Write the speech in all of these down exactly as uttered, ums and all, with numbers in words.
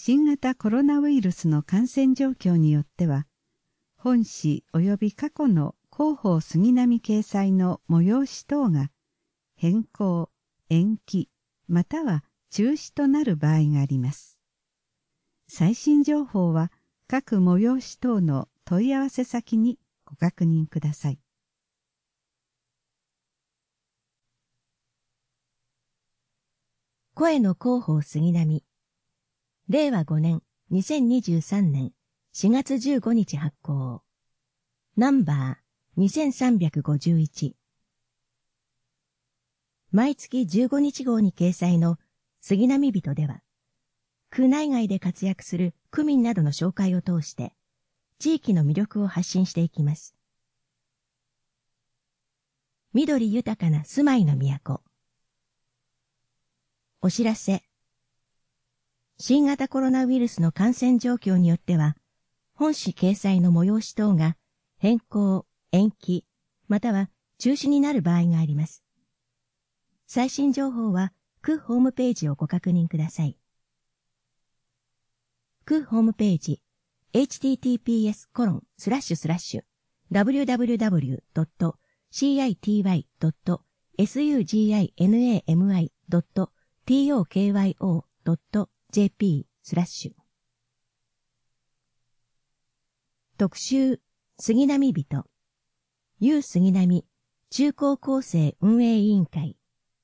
新型コロナウイルスの感染状況によっては、本誌及び過去の広報杉並掲載の催し等が変更、延期、または中止となる場合があります。最新情報は各催し等の問い合わせ先にご確認ください。 声の広報杉並。れいわごねんにせんにじゅうさんねんしがつじゅうごにち発行。ナンバーにせんさんびゃくごじゅういち。毎月じゅうごにち号に掲載の杉並人では、区内外で活躍する区民などの紹介を通して、地域の魅力を発信していきます。緑豊かな住まいの都。お知らせ。新型コロナウイルスの感染状況によっては、本誌掲載の催し等が変更、延期、または中止になる場合があります。最新情報は区ホームページをご確認ください。区ホームページ エイチティーティーピーエスコロンスラッシュスラッシュダブリューダブリューダブリュードットシーアイティーワイドットエスユージーアイエヌエーエムアイドットティーオーケーワイオードットジェーピースラッシュ特集杉並人 ユー 杉並中高校生運営委員会。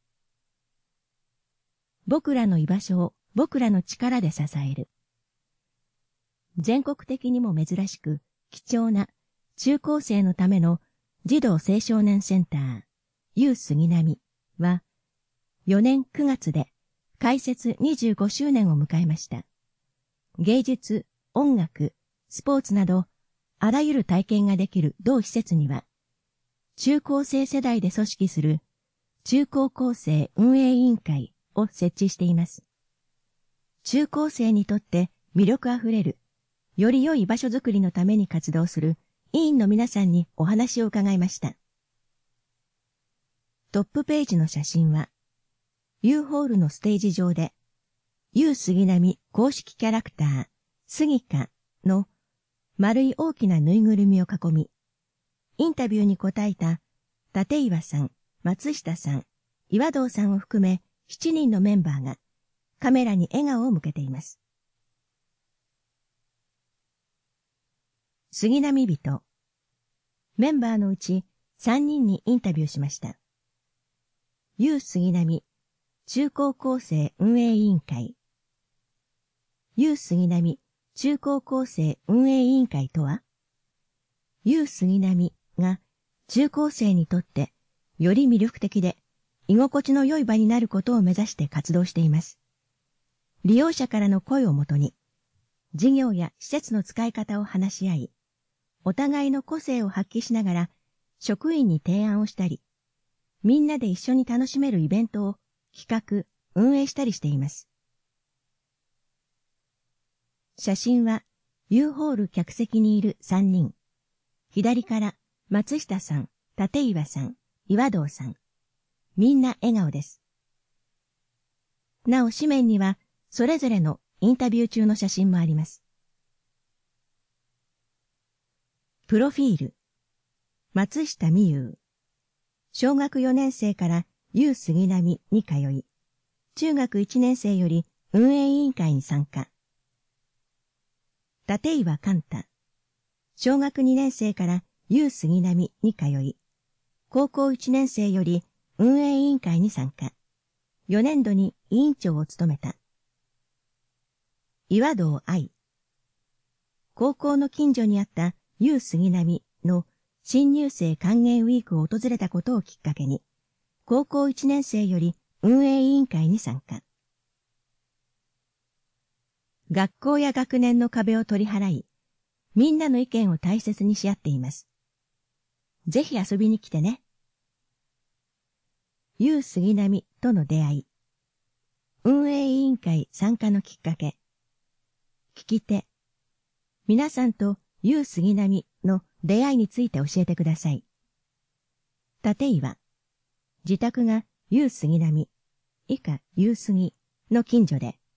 僕らの居場所を僕らの力で支える。全国的にも珍しく貴重な中高生のための児童青少年センター ユー 杉並はよねんくがつで開設にじゅうごしゅうねんを迎えました。芸術、音楽、スポーツなどあらゆる体験ができる同施設には中高生世代で組織する中高校生運営委員会を設置しています。中高生にとって魅力あふれるより良い場所づくりのために活動する委員の皆さんにお話を伺いました。トップページの写真は、U ホールのステージ上で、U 杉並公式キャラクター、スギカの丸い大きなぬいぐるみを囲み、インタビューに答えた立岩さん、松下さん、岩堂さんを含めしちにんのメンバーがカメラに笑顔を向けています。杉並人。メンバーのうちさんにんにインタビューしました。U 杉並中高校生運営委員会。U 杉並中高校生運営委員会とは、U 杉並が中高生にとってより魅力的で居心地の良い場になることを目指して活動しています。利用者からの声をもとに、事業や施設の使い方を話し合い、お互いの個性を発揮しながら職員に提案をしたり、みんなで一緒に楽しめるイベントを企画、運営したりしています。写真は U ホール客席にいるさんにん。左から松下さん、立岩さん、岩堂さん。みんな笑顔です。なお紙面にはそれぞれのインタビュー中の写真もあります。プロフィール。松下美優。小学よねん生から U 杉並に通い、中学いちねん生より運営委員会に参加。立岩寛太。小学にねん生から U 杉並に通い、高校いちねん生より運営委員会に参加。よねんどに委員長を務めた。岩堂愛。高校の近所にあった U 杉並の新入生歓迎ウィークを訪れたことをきっかけに、高校いちねん生より運営委員会に参加。学校や学年の壁を取り払い、みんなの意見を大切にし合っています。ぜひ遊びに来てね。U 杉並との出会い。運営委員会参加のきっかけ。聞き手。皆さんと U 杉並の出会いについて教えてください。立岩。自宅が U 杉並、以下 U 杉の近所で、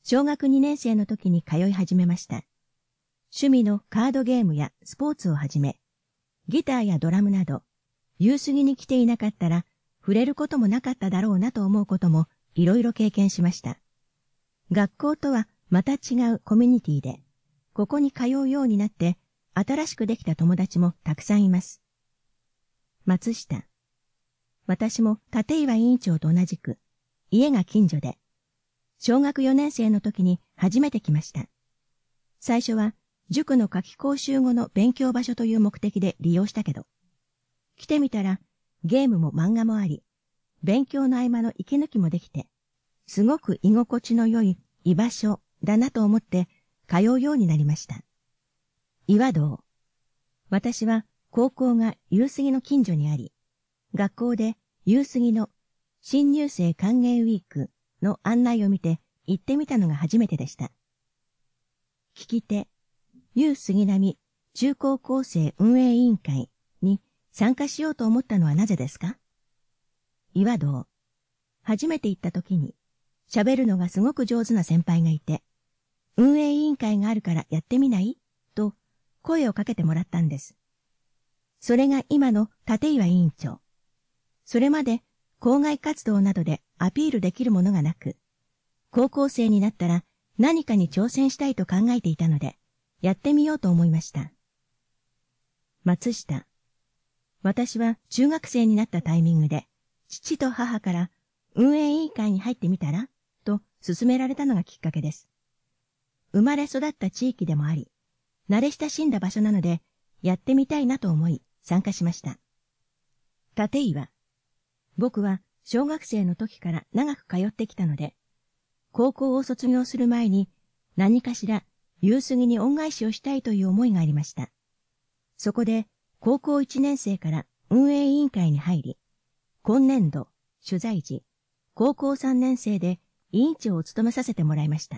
小学にねん生の時に通い始めました。趣味のカードゲームやスポーツをはじめ、ギターやドラムなど、夕杉に来ていなかったら触れることもなかっただろうなと思うこともいろいろ経験しました。学校とはまた違うコミュニティで、ここに通うようになって新しくできた友達もたくさんいます。松下。私も立岩委員長と同じく、家が近所で、小学よねん生の時に初めて来ました。最初は塾の夏期講習後の勉強場所という目的で利用したけど、来てみたらゲームも漫画もあり、勉強の合間の息抜きもできて、すごく居心地の良い居場所だなと思って通うようになりました。岩道。私は高校が夕杉の近所にあり、学校で夕杉の新入生歓迎ウィークの案内を見て行ってみたのが初めてでした。聞き手、夕杉並中高校生運営委員会に参加しようと思ったのはなぜですか？岩道。初めて行った時に喋るのがすごく上手な先輩がいて、運営委員会があるからやってみない？と声をかけてもらったんです。それが今の立岩委員長。それまで校外活動などでアピールできるものがなく、高校生になったら何かに挑戦したいと考えていたので、やってみようと思いました。松下。私は中学生になったタイミングで、父と母から運営委員会に入ってみたらと勧められたのがきっかけです。生まれ育った地域でもあり、慣れ親しんだ場所なので、やってみたいなと思い参加しました。立岩。僕は小学生の時から長く通ってきたので、高校を卒業する前に何かしら夕杉に恩返しをしたいという思いがありました。そこで高校いちねん生から運営委員会に入り、今年度、取材時、高校さんねん生で委員長を務めさせてもらいました。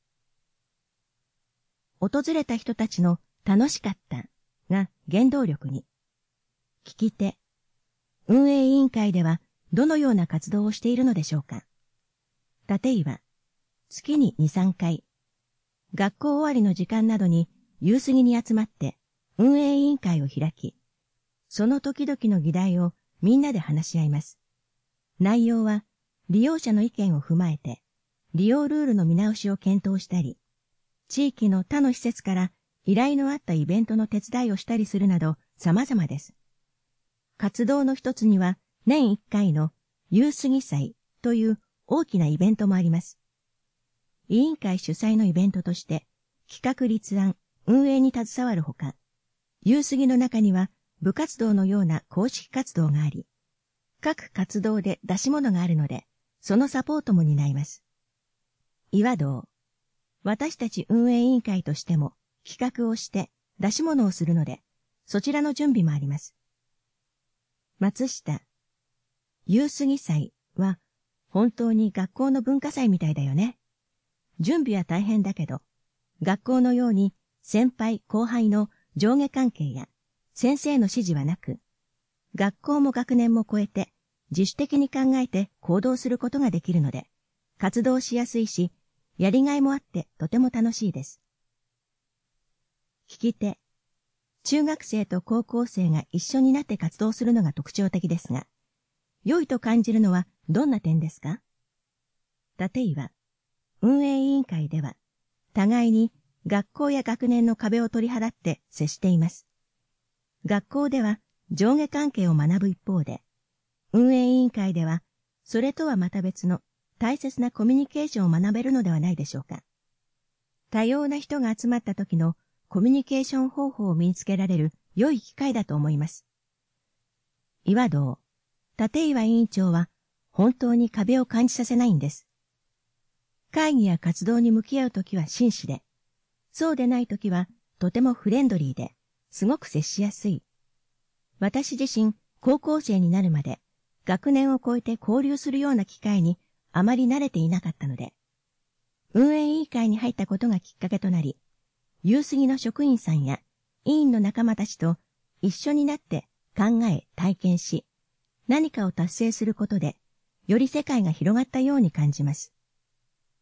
訪れた人たちの楽しかったが原動力に。聞き手。運営委員会ではどのような活動をしているのでしょうか。立岩。月にに、さんかい。学校終わりの時間などに夕杉に集まって運営委員会を開き、その時々の議題をみんなで話し合います。内容は利用者の意見を踏まえて利用ルールの見直しを検討したり、地域の他の施設から依頼のあったイベントの手伝いをしたりするなど様々です。活動の一つには年一回の夕杉祭という大きなイベントもあります。委員会主催のイベントとして企画立案、運営に携わるほか、夕杉の中には部活動のような公式活動があり、各活動で出し物があるので、そのサポートも担います。岩道。私たち運営委員会としても企画をして出し物をするので、そちらの準備もあります。松下。夕杉祭は本当に学校の文化祭みたいだよね。準備は大変だけど、学校のように先輩後輩の上下関係や先生の指示はなく、学校も学年も超えて自主的に考えて行動することができるので、活動しやすいし、やりがいもあってとても楽しいです。聞き手。中学生と高校生が一緒になって活動するのが特徴的ですが、良いと感じるのはどんな点ですか？立岩。運営委員会では、互いに学校や学年の壁を取り払って接しています。学校では上下関係を学ぶ一方で、運営委員会ではそれとはまた別の大切なコミュニケーションを学べるのではないでしょうか。多様な人が集まった時のコミュニケーション方法を身につけられる良い機会だと思います。岩道。立岩委員長は本当に壁を感じさせないんです。会議や活動に向き合うときは真摯で、そうでないときはとてもフレンドリーで、すごく接しやすい。私自身、高校生になるまで、学年を超えて交流するような機会にあまり慣れていなかったので、運営委員会に入ったことがきっかけとなり、夕杉の職員さんや委員の仲間たちと一緒になって考え、体験し、何かを達成することで、より世界が広がったように感じます。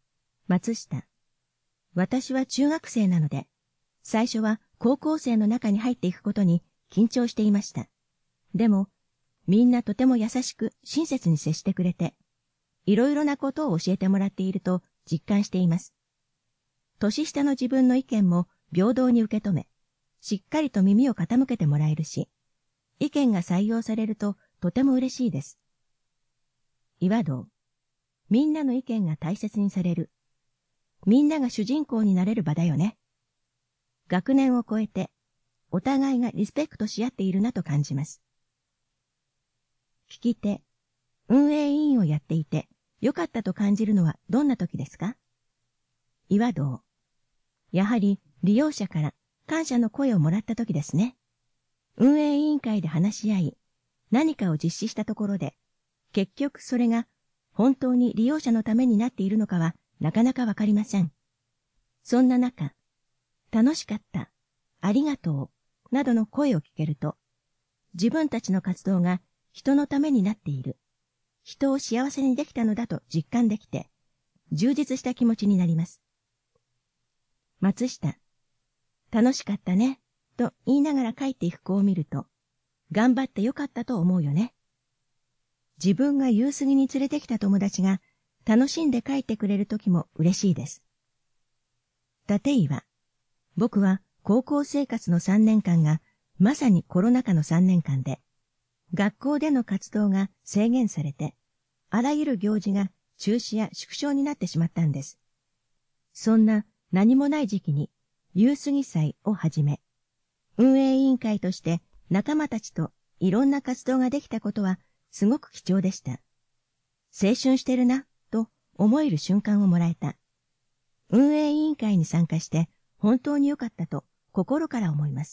松下。私は中学生なので、最初は高校生の中に入っていくことに緊張していました。でも、みんなとても優しく親切に接してくれて、いろいろなことを教えてもらっていると実感しています。年下の自分の意見も平等に受け止め、しっかりと耳を傾けてもらえるし、意見が採用されるととても嬉しいです。岩道。みんなの意見が大切にされる。みんなが主人公になれる場だよね。学年を超えて、お互いがリスペクトし合っているなと感じます。聞き手、運営委員をやっていて、良かったと感じるのはどんな時ですか？岩道。やはり利用者から感謝の声をもらった時ですね。運営委員会で話し合い、何かを実施したところで、結局それが本当に利用者のためになっているのかはなかなかわかりません。そんな中、楽しかった、ありがとう、などの声を聞けると、自分たちの活動が人のためになっている、人を幸せにできたのだと実感できて、充実した気持ちになります。松下。楽しかったね、と言いながら帰っていく子を見ると、頑張ってよかったと思うよね。自分が夕過ぎに連れてきた友達が楽しんで帰ってくれる時も嬉しいです。立岩。僕は高校生活のさんねんかんがまさにコロナ禍のさんねんかんで、学校での活動が制限されて、あらゆる行事が中止や縮小になってしまったんです。そんな何もない時期に夕過ぎ祭をはじめ、運営委員会として仲間たちといろんな活動ができたことはすごく貴重でした。青春してるな、と思える瞬間をもらえた。運営委員会に参加して本当に良かったと心から思います。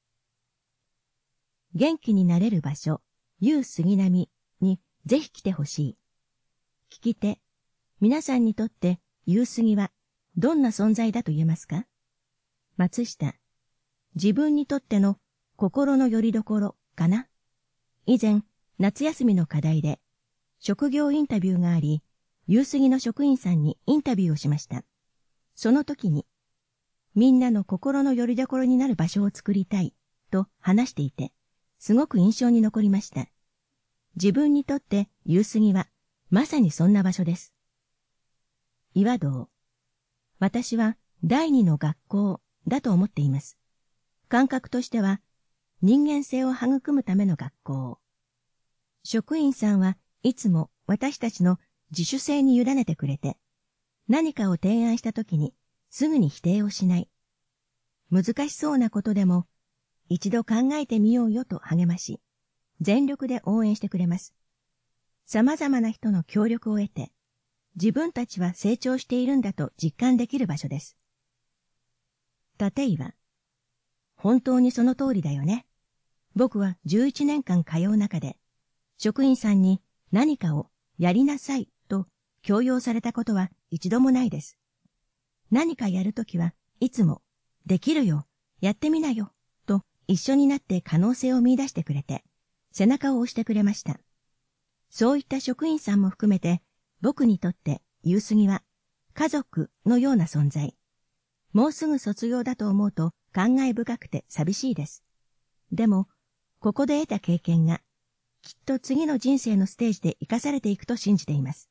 元気になれる場所、夕杉並にぜひ来てほしい。聞き手、皆さんにとって夕杉はどんな存在だと言えますか？松下、自分にとっての心の拠り所かな。以前、夏休みの課題で職業インタビューがあり、夕杉の職員さんにインタビューをしました。その時に、みんなの心の拠り所になる場所を作りたいと話していて、すごく印象に残りました。自分にとって夕杉はまさにそんな場所です。岩道。私は第二の学校だと思っています。感覚としては人間性を育むための学校。職員さんはいつも私たちの自主性に委ねてくれて、何かを提案したときにすぐに否定をしない。難しそうなことでも一度考えてみようよと励まし、全力で応援してくれます。様々な人の協力を得て、自分たちは成長しているんだと実感できる場所です。立岩。本当にその通りだよね。僕はじゅういちねんかん通う中で、職員さんに何かをやりなさいと強要されたことは一度もないです。何かやるときはいつも、できるよ、やってみなよ、と一緒になって可能性を見出してくれて、背中を押してくれました。そういった職員さんも含めて、僕にとって夕杉は家族のような存在。もうすぐ卒業だと思うと感慨深くて寂しいです。でも、ここで得た経験が、きっと次の人生のステージで生かされていくと信じています。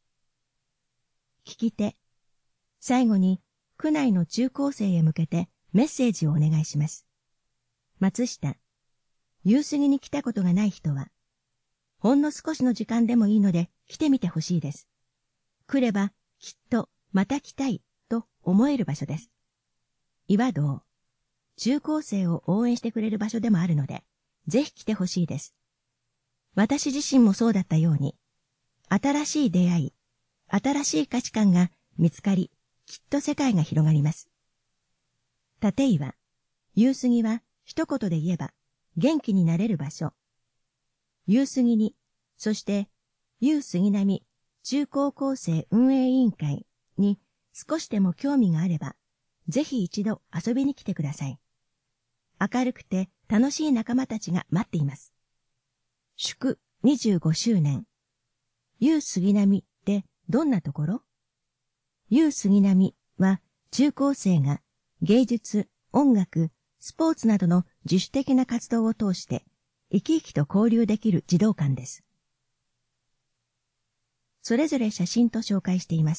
聞き手。最後に、区内の中高生へ向けてメッセージをお願いします。松下。夕杉に来たことがない人は、ほんの少しの時間でもいいので来てみてほしいです。来れば、きっとまた来たいと思える場所です。岩道。中高生を応援してくれる場所でもあるので、ぜひ来てほしいです。私自身もそうだったように、新しい出会い、新しい価値観が見つかり、きっと世界が広がります。立岩。夕杉は一言で言えば、元気になれる場所。夕杉に、そして夕杉並中高校生運営委員会に少しでも興味があれば、ぜひ一度遊びに来てください。明るくて楽しい仲間たちが待っています。祝にじゅうごしゅうねん。夕杉並ってどんなところ？ U 杉並は中高生が芸術、音楽、スポーツなどの自主的な活動を通して生き生きと交流できる児童館です。それぞれ写真と紹介しています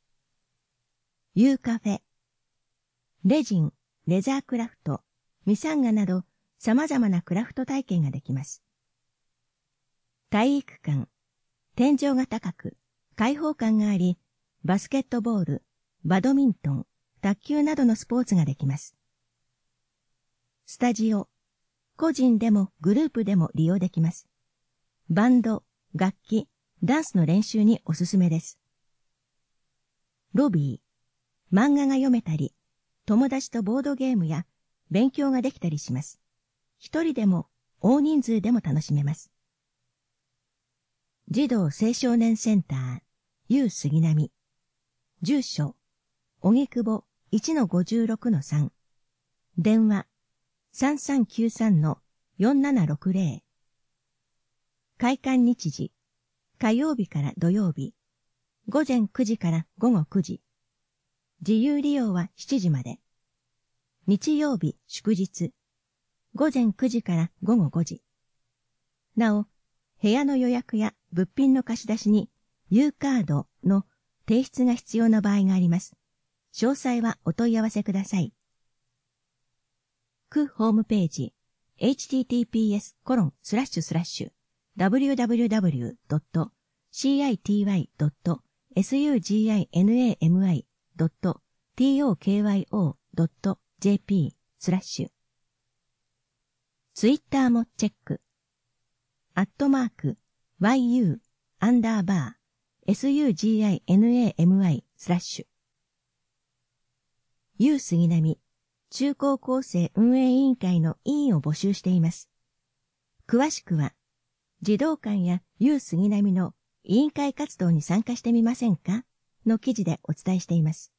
。U カフェ、レジン、レザークラフト、ミサンガなど様々なクラフト体験ができます。体育館、天井が高く開放感があり、バスケットボール、バドミントン、卓球などのスポーツができます。スタジオ、個人でもグループでも利用できます。バンド、楽器、ダンスの練習におすすめです。ロビー、漫画が読めたり、友達とボードゲームや勉強ができたりします。一人でも大人数でも楽しめます。児童青少年センター、U 杉並。住所、荻窪 いちのごじゅうろくのさん。電話、さんさんきゅうさんのよんななろくぜろ。開館日時、火曜日から土曜日、午前くじから午後くじ。自由利用はしちじまで。日曜日祝日、午前くじから午後ごじ。なお、部屋の予約や物品の貸し出しに U カードの提出が必要な場合があります。詳細はお問い合わせください。区ホームページ エイチティーティーピーエスコロンスラッシュスラッシュダブリューダブリューダブリュードットシーアイティーワイドットエスユージーアイエヌエーエムアイドットティーオーケーワイオードットジェーピースラッシュツイッターもチェック。アットマーク ワイユー アンダーバー エスユージーアイエヌエーエムアイ スラッシュ U 杉並中高校生運営委員会の委員を募集しています。詳しくは児童館や U 杉並の委員会活動に参加してみませんかの記事でお伝えしています。